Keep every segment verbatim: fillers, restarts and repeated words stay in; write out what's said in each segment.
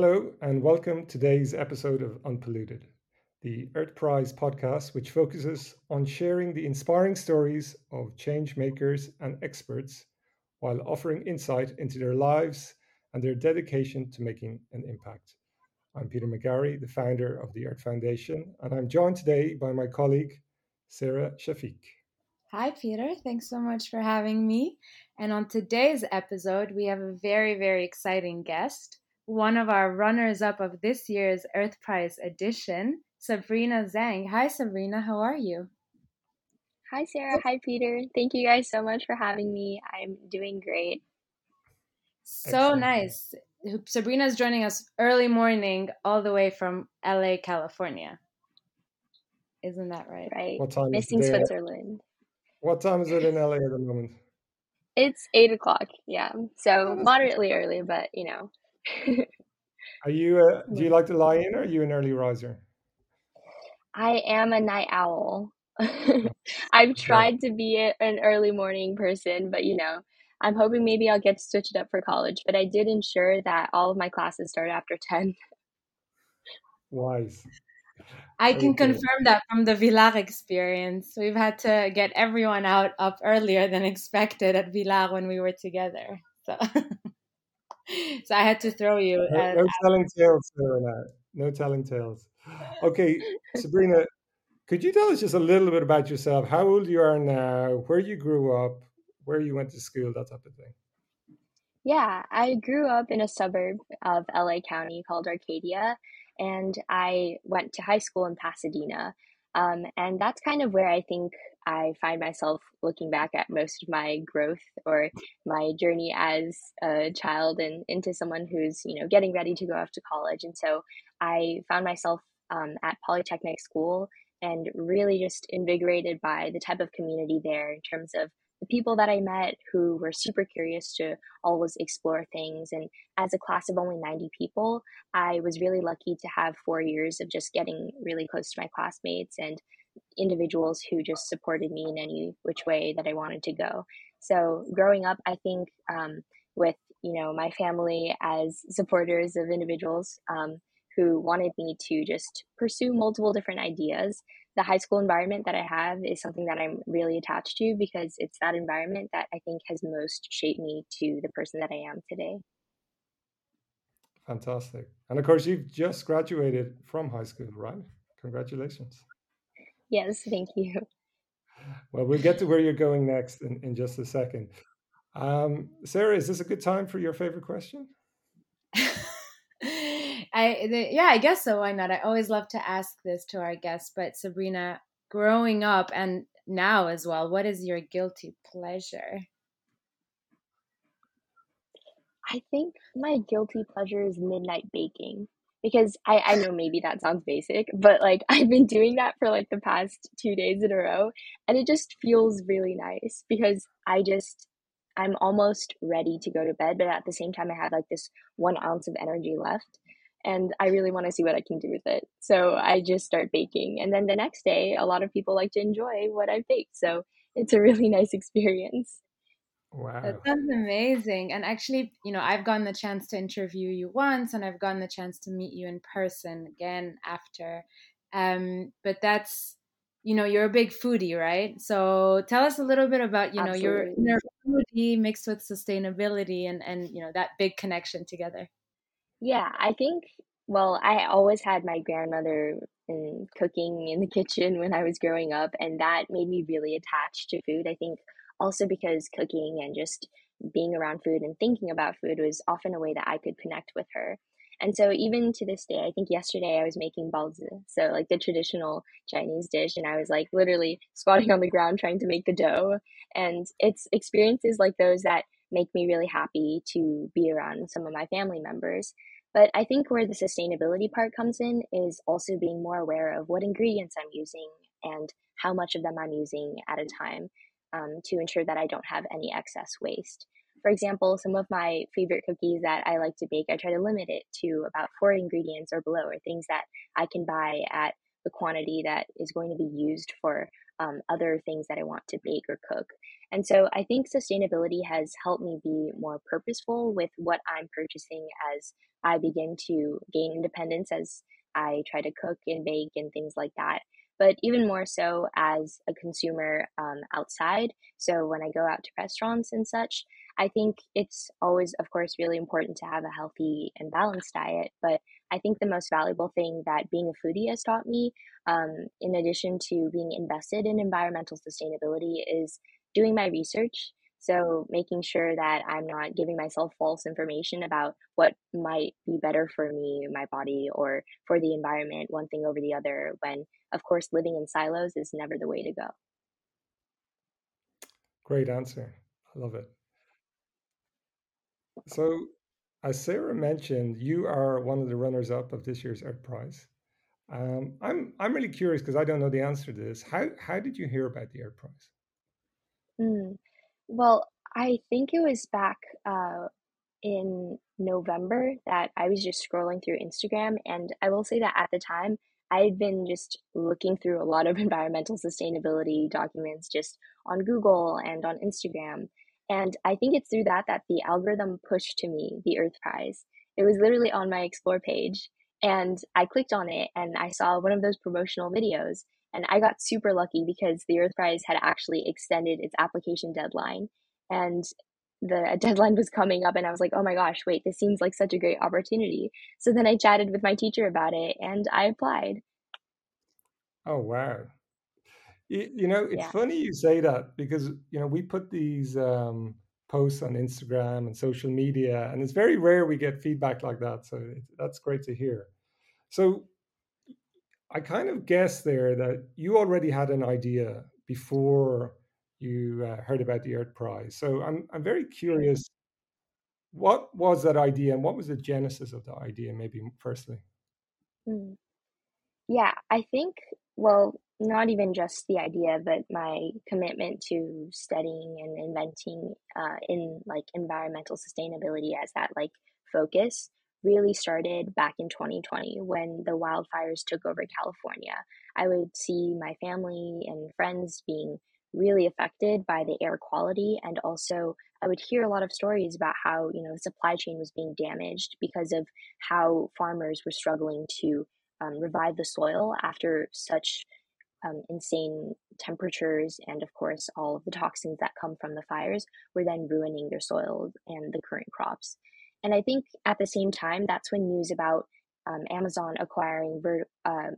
Hello, and welcome to today's episode of Unpolluted, the Earth Prize podcast, which focuses on sharing the inspiring stories of change makers and experts while offering insight into their lives and their dedication to making an impact. I'm Peter McGarry, the founder of the Earth Foundation, and I'm joined today by my colleague, Sarah Shafiq. Hi, Peter. Thanks so much for having me. And on today's episode, we have a very, very exciting guest, one of our runners up of this year's Earth Prize edition, Sabrina Zhang. Hi, Sabrina. How are you? Hi, Sarah. Hi, Peter. Thank you guys so much for having me. I'm doing great. So Excellent. Nice. Sabrina is joining us early morning, all the way from L A, California. Isn't that right? Right. What time Missing is it there? Switzerland. What time is it in L A at the moment? It's eight o'clock. Yeah. So moderately early, but you know. Are you? Uh, do you like to lie in, or are you an early riser? I am a night owl. I've tried to be a, an early morning person, but you know, I'm hoping maybe I'll get switched up for college. But I did ensure that all of my classes start after ten. Wise. I can confirm that from the Villar experience. We've had to get everyone out up earlier than expected at Villar when we were together. So, so I had to throw you. No, At, no telling tales, Sarah. No telling tales. Okay, Sabrina, could you tell us just a little bit about yourself? How old you are now? Where you grew up? Where you went to school? That type of thing. Yeah, I grew up in a suburb of L A County called Arcadia, and I went to high school in Pasadena. Um, and that's kind of where I think I find myself looking back at most of my growth or my journey as a child and into someone who's, you know, getting ready to go off to college. And so I found myself um, at Polytechnic School and really just invigorated by the type of community there in terms of the people that I met who were super curious to always explore things. And as a class of only ninety people, I was really lucky to have four years of just getting really close to my classmates and individuals who just supported me in any which way that I wanted to go. So growing up, I think um, with, you know, my family as supporters of individuals um, who wanted me to just pursue multiple different ideas, the high school environment that I have is something that I'm really attached to because it's that environment that I think has most shaped me to the person that I am today. Fantastic. And of course, you've just graduated from high school, right? Congratulations. Yes, thank you. Well, we'll get to where you're going next in, in just a second. Um, Sarah, is this a good time for your favorite question? I the, yeah, I guess so. Why not? I always love to ask this to our guests. But Sabrina, growing up and now as well, what is your guilty pleasure? I think my guilty pleasure is midnight baking because I, I know maybe that sounds basic, but like I've been doing that for like the past two days in a row and it just feels really nice because I just I'm almost ready to go to bed, but at the same time I have like this one ounce of energy left and I really want to see what I can do with it. So I just start baking and then the next day a lot of people like to enjoy what I baked. So it's a really nice experience. Wow. That sounds amazing. And actually, you know, I've gotten the chance to interview you once and I've gotten the chance to meet you in person again after. Um, but that's, you know, you're a big foodie, right? So tell us a little bit about, you know, your Absolutely. inner foodie mixed with sustainability and, and, you know, that big connection together. Yeah, I think, well, I always had my grandmother in cooking in the kitchen when I was growing up, and that made me really attached to food. I think also because cooking and just being around food and thinking about food was often a way that I could connect with her. And so even to this day, I think yesterday I was making baozi, so like the traditional Chinese dish, and I was like literally squatting on the ground trying to make the dough. And it's experiences like those that make me really happy to be around some of my family members. But I think where the sustainability part comes in is also being more aware of what ingredients I'm using and how much of them I'm using at a time um, to ensure that I don't have any excess waste. For example, some of my favorite cookies that I like to bake, I try to limit it to about four ingredients or below, or things that I can buy at the quantity that is going to be used for um, other things that I want to bake or cook. And so I think sustainability has helped me be more purposeful with what I'm purchasing as I begin to gain independence, as I try to cook and bake and things like that. But even more so as a consumer um, outside. So when I go out to restaurants and such, I think it's always, of course, really important to have a healthy and balanced diet. But I think the most valuable thing that being a foodie has taught me, um, in addition to being invested in environmental sustainability, is doing my research. So making sure that I'm not giving myself false information about what might be better for me, my body, or for the environment, one thing over the other, when, of course, living in silos is never the way to go. Great answer. I love it. So, as Sarah mentioned, you are one of the runners up of this year's Earth Prize. Um, I'm I'm really curious because I don't know the answer to this. How how did you hear about the Earth Prize? Mm. Well, I think it was back uh, in November that I was just scrolling through Instagram. And I will say that at the time, I had been just looking through a lot of environmental sustainability documents just on Google and on Instagram. And I think it's through that that the algorithm pushed to me the Earth Prize. It was literally on my Explore page. And I clicked on it and I saw one of those promotional videos. And I got super lucky because the Earth Prize had actually extended its application deadline. And the deadline was coming up and I was like, oh my gosh, wait, this seems like such a great opportunity. So then I chatted with my teacher about it and I applied. Oh, wow. You, you know, it's Yeah. funny you say that because, you know, we put these um, posts on Instagram and social media, and it's very rare we get feedback like that. So it, that's great to hear. So I kind of guessed there that you already had an idea before you uh, heard about the Earth Prize. So I'm I'm very Mm, curious, what was that idea and what was the genesis of the idea, maybe firstly? mm. Yeah, I think, well, not even just the idea, but my commitment to studying and inventing uh, in like environmental sustainability as that like focus really started back in twenty twenty when the wildfires took over California. I would see my family and friends being really affected by the air quality, and also I would hear a lot of stories about how, you know, the supply chain was being damaged because of how farmers were struggling to um, revive the soil after such um, insane temperatures, and of course all of the toxins that come from the fires were then ruining their soil and the current crops. And I think at the same time, that's when news about um, Amazon acquiring ver- uh,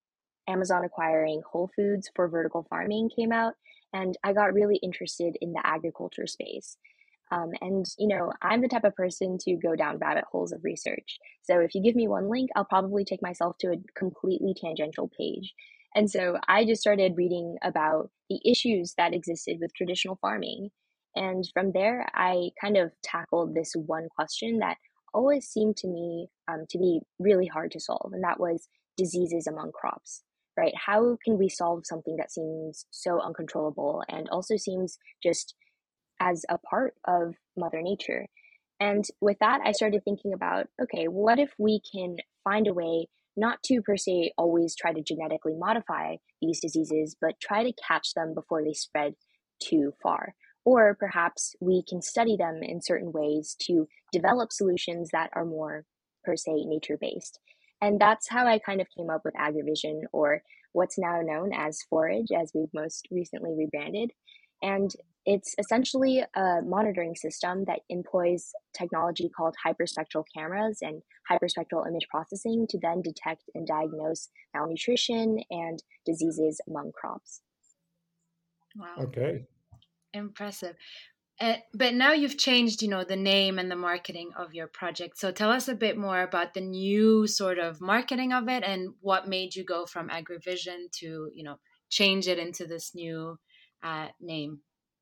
Amazon acquiring Whole Foods for vertical farming came out, and I got really interested in the agriculture space. Um, and, you know, I'm the type of person to go down rabbit holes of research. So if you give me one link, I'll probably take myself to a completely tangential page. And so I just started reading about the issues that existed with traditional farming. And from there, I kind of tackled this one question that always seemed to me um, to be really hard to solve, and that was diseases among crops. Right? How can we solve something that seems so uncontrollable and also seems just as a part of Mother Nature? And with that, I started thinking about, okay, what if we can find a way not to per se always try to genetically modify these diseases, but try to catch them before they spread too far? Or perhaps we can study them in certain ways to develop solutions that are more per se nature based. And that's how I kind of came up with AgriVision, or what's now known as Forage, as we've most recently rebranded. And it's essentially a monitoring system that employs technology called hyperspectral cameras and hyperspectral image processing to then detect and diagnose malnutrition and diseases among crops. Wow, Okay. impressive. Uh, but now you've changed, you know, the name and the marketing of your project. So tell us a bit more about the new sort of marketing of it and what made you go from AgriVision to, you know, change it into this new uh, name.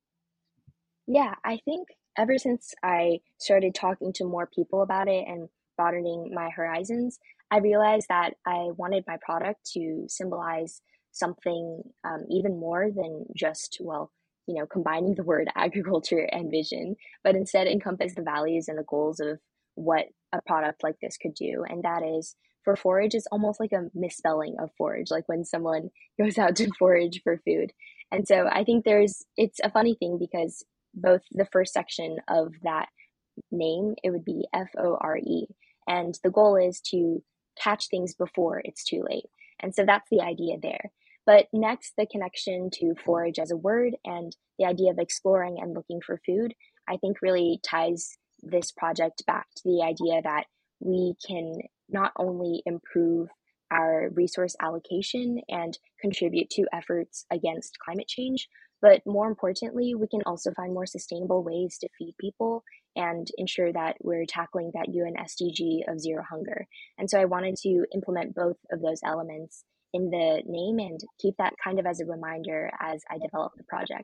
Yeah, I think ever since I started talking to more people about it and broadening my horizons, I realized that I wanted my product to symbolize something um, even more than just, well, you know, combining the word agriculture and vision, but instead encompass the values and the goals of what a product like this could do. And that is, for forage, it's almost like a misspelling of forage, like when someone goes out to forage for food. And so I think there's, it's a funny thing because both the first section of that name, it would be F O R E. And the goal is to catch things before it's too late. And so that's the idea there. But next, the connection to forage as a word and the idea of exploring and looking for food, I think really ties this project back to the idea that we can not only improve our resource allocation and contribute to efforts against climate change, but more importantly, we can also find more sustainable ways to feed people and ensure that we're tackling that U N S D G of zero hunger. And so I wanted to implement both of those elements in the name and keep that kind of as a reminder as I develop the project.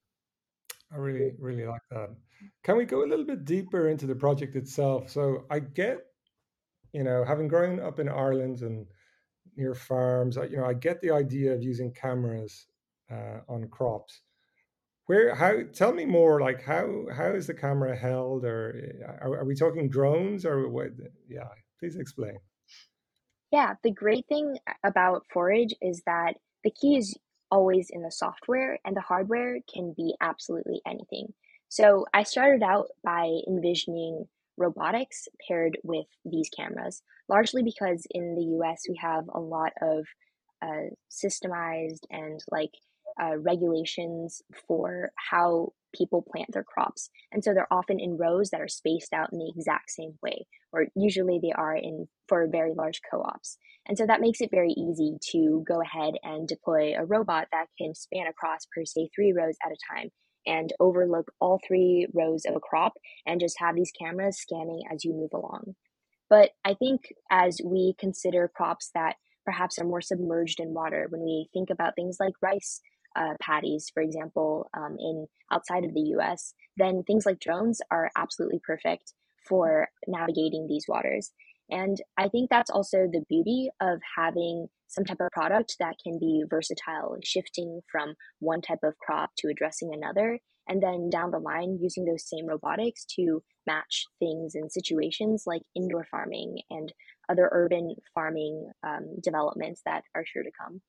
I really, really like that. Can we go a little bit deeper into the project itself? So I get, you know, having grown up in Ireland and near farms, I- you know, I get the idea of using cameras uh, on crops. Where, how, tell me more, like how, how is the camera held, or uh, are, are we talking drones or what? Yeah, please explain. Yeah, the great thing about Forage is that the key is always in the software, and the hardware can be absolutely anything. So I started out by envisioning robotics paired with these cameras, largely because in the U S we have a lot of uh, systemized and like uh, regulations for how people plant their crops. And so they're often in rows that are spaced out in the exact same way, or usually they are in for very large co-ops. And so that makes it very easy to go ahead and deploy a robot that can span across per se three rows at a time and overlook all three rows of a crop and just have these cameras scanning as you move along. But I think as we consider crops that perhaps are more submerged in water, when we think about things like rice uh, paddies, for example, um, in outside of the U S, then things like drones are absolutely perfect for navigating these waters. And I think that's also the beauty of having some type of product that can be versatile, shifting from one type of crop to addressing another, and then down the line using those same robotics to match things in situations like indoor farming and other urban farming um, developments that are sure to come.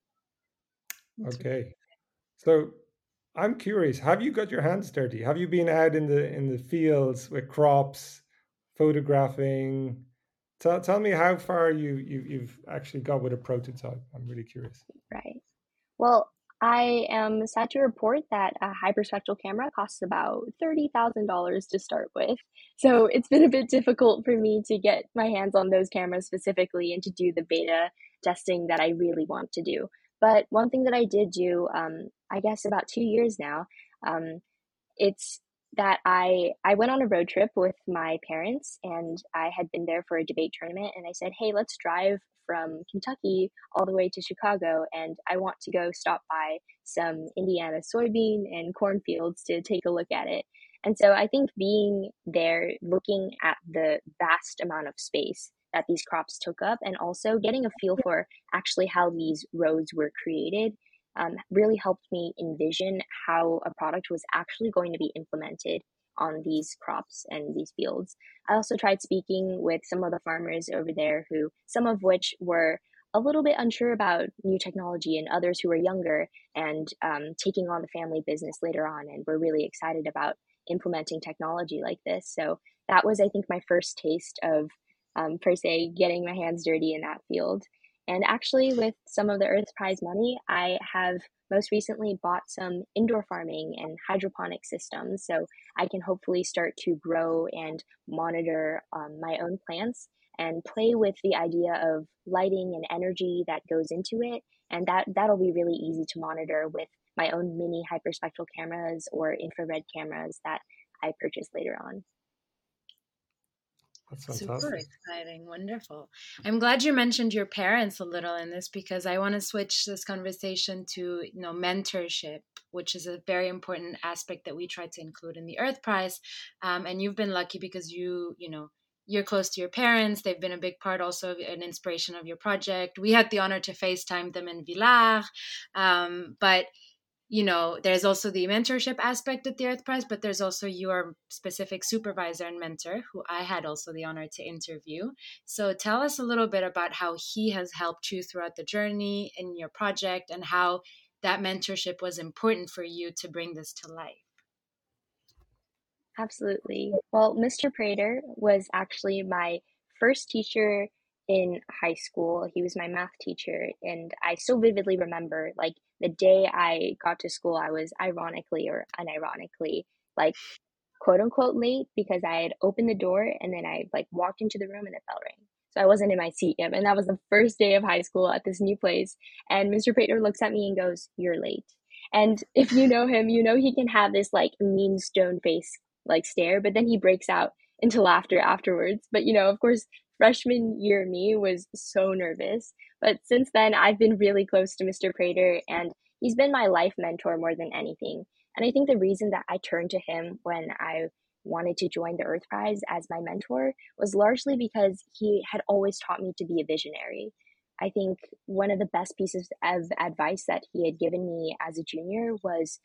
Okay. So I'm curious, have you got your hands dirty? Have you been out in the in the fields with crops, photographing? Tell, tell me how far you, you you've actually got with a prototype. I'm really curious. Right. Well, I am sad to report that a hyperspectral camera costs about thirty thousand dollars to start with. So it's been a bit difficult for me to get my hands on those cameras specifically and to do the beta testing that I really want to do. But one thing that I did do, um, I guess about two years now, um, it's that I I went on a road trip with my parents and I had been there for a debate tournament and I said, "Hey, let's drive from Kentucky all the way to Chicago and I want to go stop by some Indiana soybean and cornfields to take a look at it." And so I think being there, looking at the vast amount of space that these crops took up and also getting a feel for actually how these roads were created um, really helped me envision how a product was actually going to be implemented on these crops and these fields. I also tried speaking with some of the farmers over there who, some of which were a little bit unsure about new technology and others who were younger and um, taking on the family business later on and were really excited about implementing technology like this. So that was, I think, my first taste of, um, per se, getting my hands dirty in that field. And actually, with some of the Earth Prize money, I have most recently bought some indoor farming and hydroponic systems. So I can hopefully start to grow and monitor um, my own plants and play with the idea of lighting and energy that goes into it. And that, that'll be really easy to monitor with my own mini hyperspectral cameras or infrared cameras that I purchase later on. That's Super fantastic. exciting. Wonderful. I'm glad you mentioned your parents a little in this because I want to switch this conversation to, you know, mentorship, which is a very important aspect that we try to include in the Earth Prize. Um, and you've been lucky because you, you know, you're close to your parents. They've been a big part also of an inspiration of your project. We had the honor to FaceTime them in Villars. Um, but you know, there's also the mentorship aspect at the Earth Prize, but there's also your specific supervisor and mentor, who I had also the honor to interview. So tell us a little bit about how he has helped you throughout the journey in your project and how that mentorship was important for you to bring this to life. Absolutely. Well, Mister Prater was actually my first teacher in high school. He was my math teacher, and I still vividly remember like the day I got to school, I was ironically or unironically like quote unquote late because I had opened the door and then I like walked into the room and the bell rang. So I wasn't in my seat yet. And that was the first day of high school at this new place. And Mister Prater looks at me and goes, "You're late." And if you know him, you know he can have this like mean stone face like stare, but then he breaks out into laughter afterwards. But you know, of course, freshman year me was so nervous. But since then, I've been really close to Mister Prater, and he's been my life mentor more than anything. And I think the reason that I turned to him when I wanted to join the Earth Prize as my mentor was largely because he had always taught me to be a visionary. I think one of the best pieces of advice that he had given me as a junior was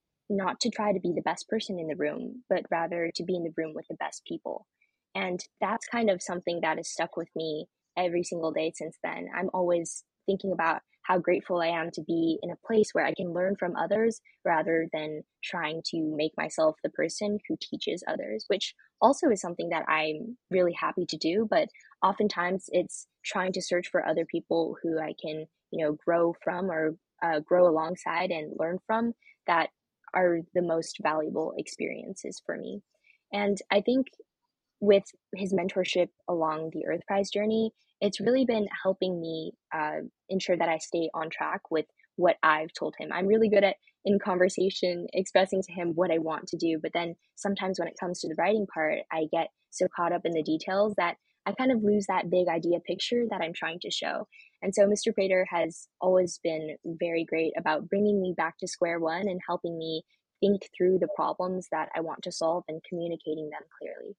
not to try to be the best person in the room, but rather to be in the room with the best people. And that's kind of something that has stuck with me every single day since then. I'm always thinking about how grateful I am to be in a place where I can learn from others rather than trying to make myself the person who teaches others, which also is something that I'm really happy to do. But oftentimes it's trying to search for other people who I can, you know, grow from or uh, grow alongside and learn from that are the most valuable experiences for me. And I think with his mentorship along the Earth Prize journey, it's really been helping me uh, ensure that I stay on track with what I've told him. I'm really good at in conversation expressing to him what I want to do, but then sometimes when it comes to the writing part, I get so caught up in the details that I kind of lose that big idea picture that I'm trying to show. And so Mister Prater has always been very great about bringing me back to square one and helping me think through the problems that I want to solve and communicating them clearly.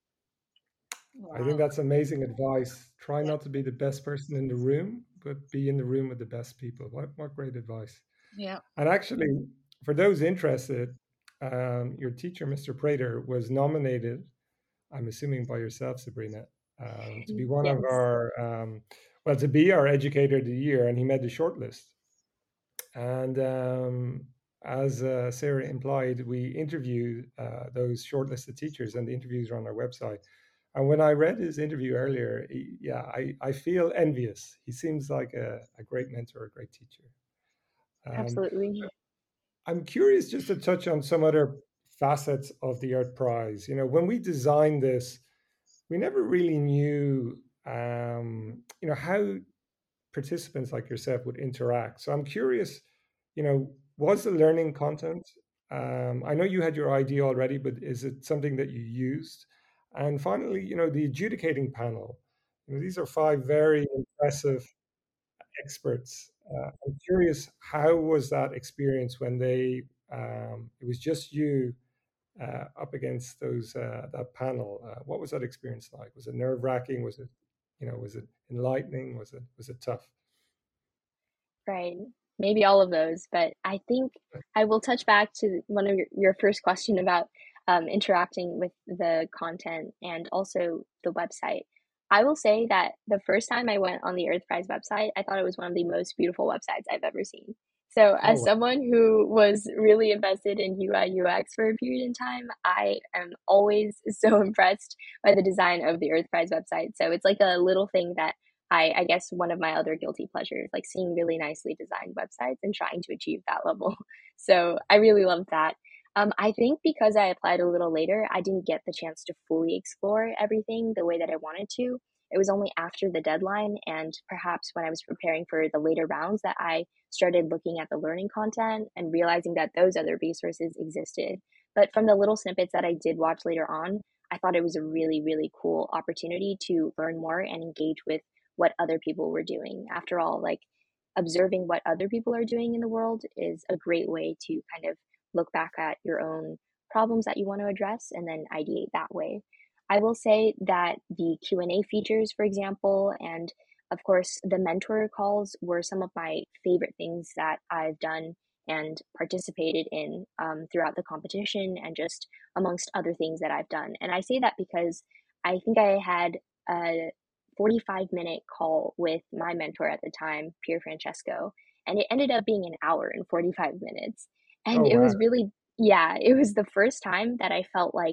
I think Wow. that's amazing advice. Try not to be the best person in the room, but be in the room with the best people. What, what great advice. Yeah. And actually, for those interested, um, your teacher, Mister Prater, was nominated, I'm assuming by yourself, Sabrina, um, to be one of Yes. our, um, well, to be our educator of the year, and he made the shortlist. And um, as uh, Sarah implied, we interviewed uh, those shortlisted teachers, and the interviews are on our website. And when I read his interview earlier, he, yeah, I, I feel envious. He seems like a, a great mentor, a great teacher. Um, Absolutely. I'm curious just to touch on some other facets of the Earth Prize. You know, when we designed this, we never really knew, um, you know, how participants like yourself would interact. So I'm curious, you know, was the learning content? Um, I know you had your idea already, but is it something that you used? And finally, you know, the adjudicating panel. You know, these are five very impressive experts. Uh, I'm curious, how was that experience when they? Um, it was just you uh, up against those uh, that panel. Uh, what was that experience like? Was it nerve wracking? Was it, you know, was it enlightening? Was it was it tough? Right. Maybe all of those, but I think I will touch back to one of your, your first question about um, interacting with the content and also the website. I will say that the first time I went on the Earth Prize website, I thought it was one of the most beautiful websites I've ever seen. So, Oh, as wow. someone who was really invested in U I U X for a period in time, I am always so impressed by the design of the Earth Prize website. So, it's like a little thing that I, I guess one of my other guilty pleasures, like seeing really nicely designed websites and trying to achieve that level. So I really love that. Um, I think because I applied a little later, I didn't get the chance to fully explore everything the way that I wanted to. It was only after the deadline and perhaps when I was preparing for the later rounds that I started looking at the learning content and realizing that those other resources existed. But from the little snippets that I did watch later on, I thought it was a really, really cool opportunity to learn more and engage with what other people were doing. After all, like observing what other people are doing in the world is a great way to kind of look back at your own problems that you want to address and then ideate that way. I will say that the Q and A features, for example, and of course the mentor calls were some of my favorite things that I've done and participated in um, throughout the competition and just amongst other things that I've done. And I say that because I think I had a forty-five minute call with my mentor at the time, Pier Francesco. and it ended up being an hour and forty-five minutes. And Oh, it wow. was really, yeah, it was the first time that I felt like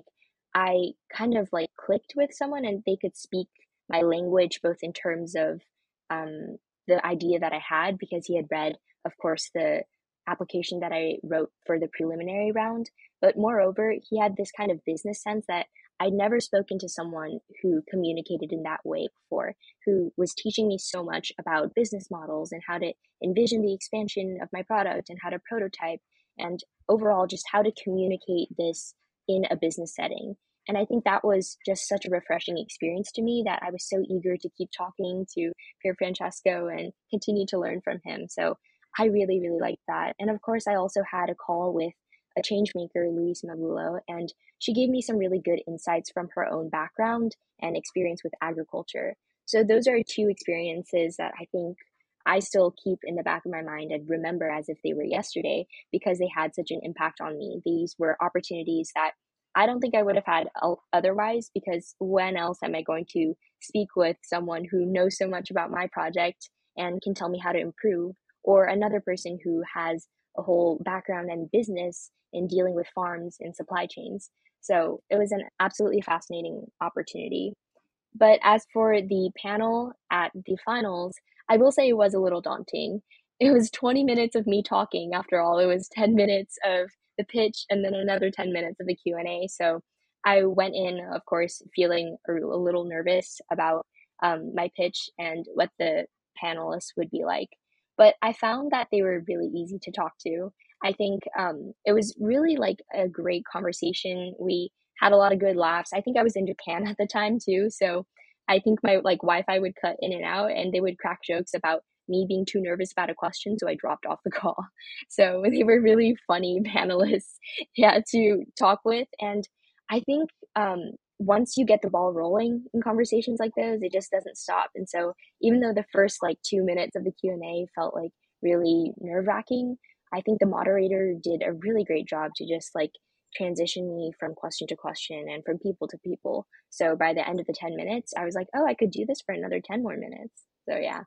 I kind of like clicked with someone and they could speak my language, both in terms of um, the idea that I had, because he had read, of course, the application that I wrote for the preliminary round. But moreover, he had this kind of business sense that I'd never spoken to someone who communicated in that way before, who was teaching me so much about business models and how to envision the expansion of my product and how to prototype and overall just how to communicate this in a business setting. And I think that was just such a refreshing experience to me that I was so eager to keep talking to Pier Francesco and continue to learn from him. So I really, really liked that. And of course, I also had a call with a change maker, Luis Magulo, and she gave me some really good insights from her own background and experience with agriculture. So those are two experiences that I think I still keep in the back of my mind and remember as if they were yesterday because they had such an impact on me. These were opportunities that I don't think I would have had otherwise, because when else am I going to speak with someone who knows so much about my project and can tell me how to improve, or another person who has a whole background in business in dealing with farms and supply chains. So it was an absolutely fascinating opportunity. But as for the panel at the finals, I will say it was a little daunting. It was twenty minutes of me talking after all. It was ten minutes of the pitch and then another ten minutes of the Q and A. So I went in, of course, feeling a little nervous about um, my pitch and what the panelists would be like. But I found that they were really easy to talk to. I think um, it was really like a great conversation. We had a lot of good laughs. I think I was in Japan at the time too, so I think my like Wi-Fi would cut in and out, and they would crack jokes about me being too nervous about a question, so I dropped off the call. So they were really funny panelists, yeah, to talk with. And I think um, once you get the ball rolling in conversations like those, it just doesn't stop. And so even though the first like two minutes of the Q and A felt like really nerve-wracking, I think the moderator did a really great job to just like transition me from question to question and from people to people. So by the end of the ten minutes, I was like, oh, I could do this for another ten more minutes. So yeah.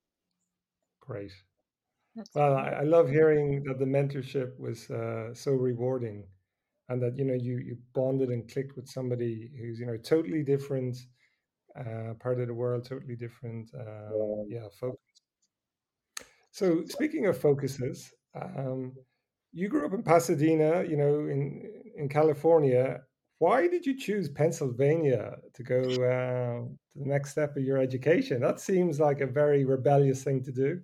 Great. That's Well, I, great. I love hearing that the mentorship was uh, so rewarding, and that you know you you bonded and clicked with somebody who's you know totally different, uh, part of the world, totally different. Um, yeah, focus. So speaking of focuses, um, you grew up in Pasadena, you know, in in California. Why did you choose Pennsylvania to go uh, to the next step of your education? That seems like a very rebellious thing to do.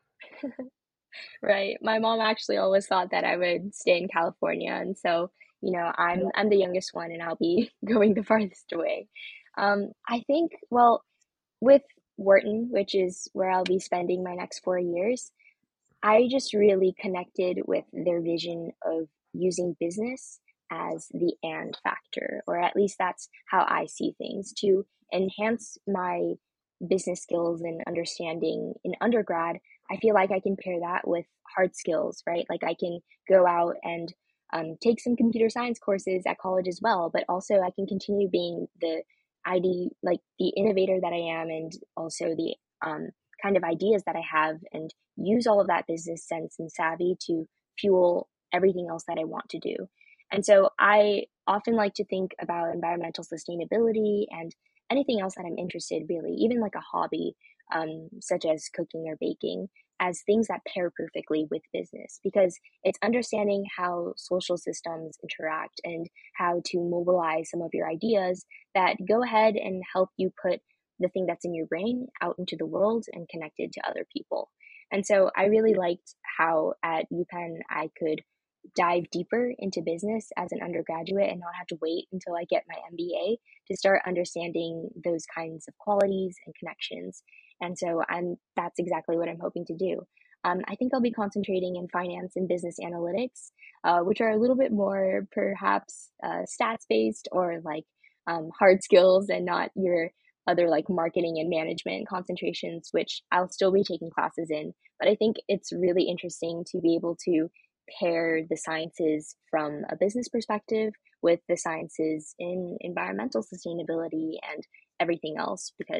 Right. My mom actually always thought that I would stay in California, and so, you know, I'm I'm the youngest one and I'll be going the farthest away. Um, I think, well, with Wharton, which is where I'll be spending my next four years, I just really connected with their vision of using business as the and factor, or at least that's how I see things, to enhance my business skills and understanding in undergrad. I feel like I can pair that with hard skills, right? Like I can go out and um, take some computer science courses at college as well, but also I can continue being the I D, like the innovator that I am, and also the um, kind of ideas that I have, and use all of that business sense and savvy to fuel everything else that I want to do. And so I often like to think about environmental sustainability and anything else that I'm interested, really, even like a hobby, um, such as cooking or baking, as things that pair perfectly with business, because it's understanding how social systems interact and how to mobilize some of your ideas that go ahead and help you put the thing that's in your brain out into the world and connect it to other people. And so I really liked how at UPenn I could dive deeper into business as an undergraduate and not have to wait until I get my M B A to start understanding those kinds of qualities and connections. And so I'm that's exactly what I'm hoping to do. Um, I think I'll be concentrating in finance and business analytics, uh, which are a little bit more perhaps uh, stats based or like um, hard skills and not your other like marketing and management concentrations, which I'll still be taking classes in. But I think it's really interesting to be able to pair the sciences from a business perspective with the sciences in environmental sustainability and everything else, because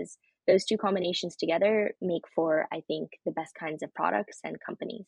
those two combinations together make for, I think, the best kinds of products and companies.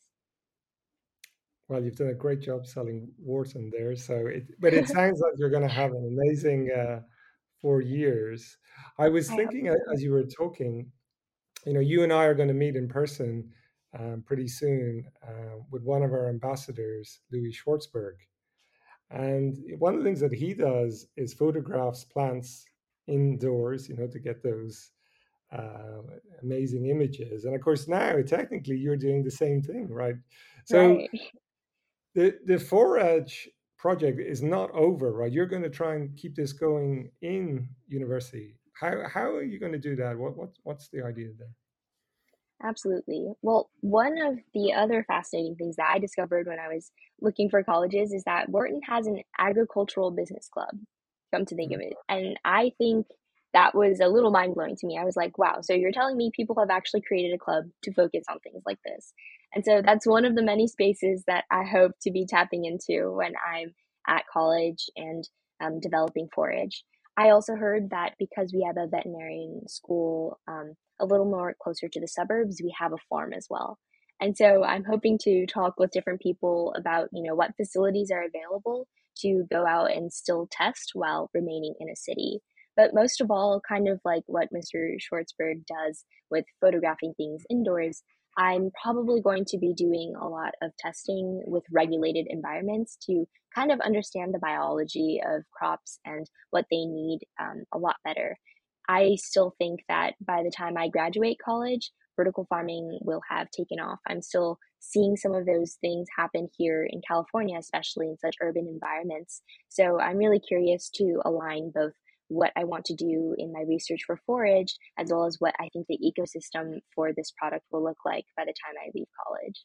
Well, you've done a great job selling Wharton there. So, it, but it sounds like you're going to have an amazing uh, four years. I was I hope thinking uh, so. as you were talking, you know, you and I are going to meet in person um, pretty soon uh, with one of our ambassadors, Louis Schwartzberg. And one of the things that he does is photographs plants indoors, you know, to get those uh, amazing images. And of course, now technically you're doing the same thing, right? So Right. the the Forage project is not over, right? You're going to try and keep this going in university. How how are you going to do that? What what what's the idea there? Absolutely. Well, one of the other fascinating things that I discovered when I was looking for colleges is that Wharton has an agricultural business club, come to think of Mm. it. And I think that was a little mind blowing to me. I was like, wow, so you're telling me people have actually created a club to focus on things like this. And so that's one of the many spaces that I hope to be tapping into when I'm at college and um, developing Forage. I also heard that because we have a veterinarian school, um, a little more closer to the suburbs, we have a farm as well. And so I'm hoping to talk with different people about, you know, what facilities are available to go out and still test while remaining in a city. But most of all, kind of like what Mister Schwartzberg does with photographing things indoors, I'm probably going to be doing a lot of testing with regulated environments to kind of understand the biology of crops and what they need um, a lot better. I still think that by the time I graduate college, vertical farming will have taken off. I'm still seeing some of those things happen here in California, especially in such urban environments. So I'm really curious to align both what I want to do in my research for Forage, as well as what I think the ecosystem for this product will look like by the time I leave college.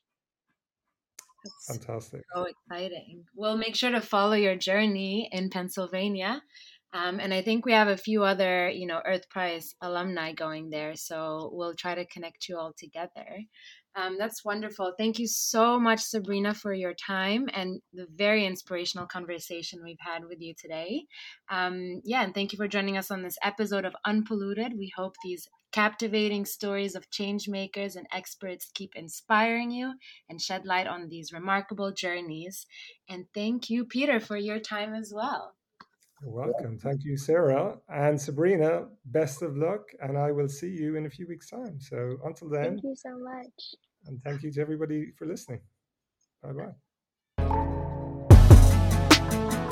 That's Fantastic. so exciting. We'll make sure to follow your journey in Pennsylvania. Um, and I think we have a few other, you know, Earth Prize alumni going there. So we'll try to connect you all together. Um, that's wonderful. Thank you so much, Sabrina, for your time and the very inspirational conversation we've had with you today. Um, yeah, and thank you for joining us on this episode of Unpolluted. We hope these captivating stories of change makers and experts keep inspiring you and shed light on these remarkable journeys. And thank you, Peter, for your time as well. You're welcome. Thank you, Sarah. And Sabrina, best of luck. And I will see you in a few weeks' time. So until Thank then, you so much. and thank you to everybody for listening. Bye bye.